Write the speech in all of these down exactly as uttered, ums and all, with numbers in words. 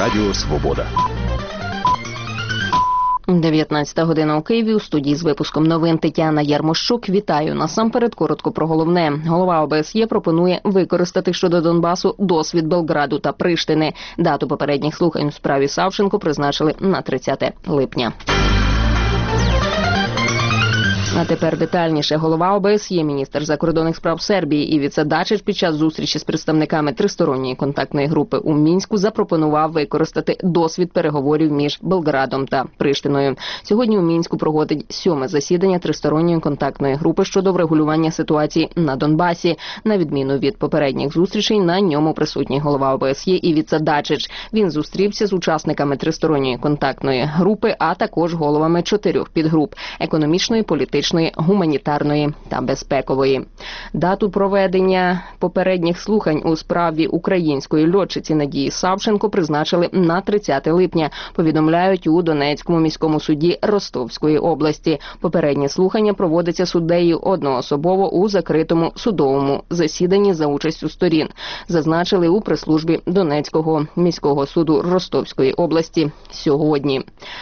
Радіо Свобода. дев'ятнадцята година у Києві. У студії з випуском новин Тетяна Ярмощук. Вітаю. Насамперед коротко про головне. Голова О Б С Є пропонує використати щодо Донбасу досвід Белграду та Приштини. Дату попередніх слухань у справі Савченко призначили на тридцяте липня. А тепер детальніше. Голова О Б С Є, міністр закордонних справ Сербії Івіца Дачич під час зустрічі з представниками тристоронньої контактної групи у Мінську запропонував використати досвід переговорів між Белградом та Приштиною. Сьогодні у Мінську проходить сьоме засідання тристоронньої контактної групи щодо врегулювання ситуації на Донбасі. На відміну від попередніх зустрічей, на ньому присутній голова О Б С Є Івіца Дачич. Він зустрівся з учасниками тристоронньої контактної групи, а також головами чотирьох підгруп – економічної, політичної, гуманітарної та безпекової. Дату проведення попередніх слухань у справі української льотчиці Надії Савченко призначили на тридцяте липня, повідомляють у Донецькому міському суді Ростовської області. Попередні слухання проводяться суддею одноособово у закритому судовому засіданні за участю сторін, зазначили у прес-службі Донецького міського суду Ростовської області сьогодні.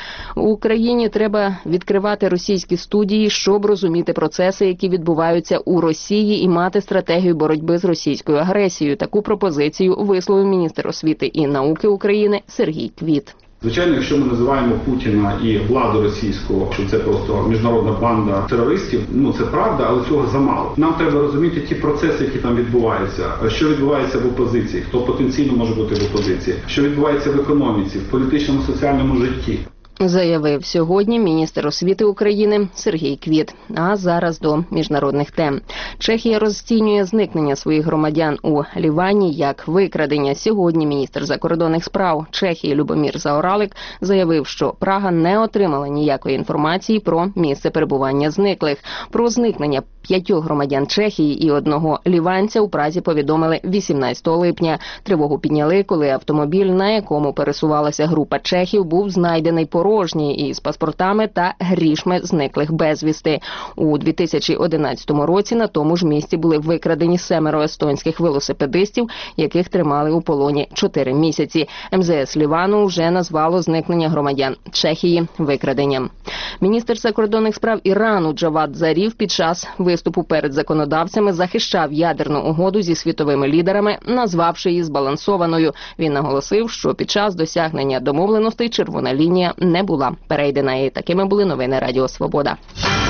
У Україні треба відкривати російські студії, щоб розуміти процеси, які відбуваються у Росії, і мати стратегію боротьби з російською агресією. Таку пропозицію висловив міністр освіти і науки України Сергій Квіт. Звичайно, якщо ми називаємо Путіна і владу російську, що це просто міжнародна банда терористів, ну це правда, але цього замало. Нам треба розуміти ті процеси, які там відбуваються, що відбувається в опозиції, хто потенційно може бути в опозиції, що відбувається в економіці, в політичному, соціальному житті. Заявив сьогодні міністр освіти України Сергій Квіт. А зараз до міжнародних тем. Чехія розцінює зникнення своїх громадян у Лівані як викрадення. Сьогодні міністр закордонних справ Чехії Любомір Заоралик заявив, що Прага не отримала ніякої інформації про місце перебування зниклих. Про зникнення п'ятьох громадян Чехії і одного ліванця у Празі повідомили вісімнадцятого липня. Тривогу підняли, коли автомобіль, на якому пересувалася група чехів, був знайдений порожній із паспортами та грішми зниклих безвісти. У дві тисячі одинадцятому році на тому ж місці були викрадені семеро естонських велосипедистів, яких тримали у полоні чотири місяці. Ем Зе Ес Лівану вже назвало зникнення громадян Чехії викраденням. Міністр закордонних справ Ірану Джавад Зарів під час виступу перед законодавцями захищав ядерну угоду зі світовими лідерами, назвавши її збалансованою. Він наголосив, що під час досягнення домовленостей червона лінія не була перейдена. І такими були новини Радіо Свобода.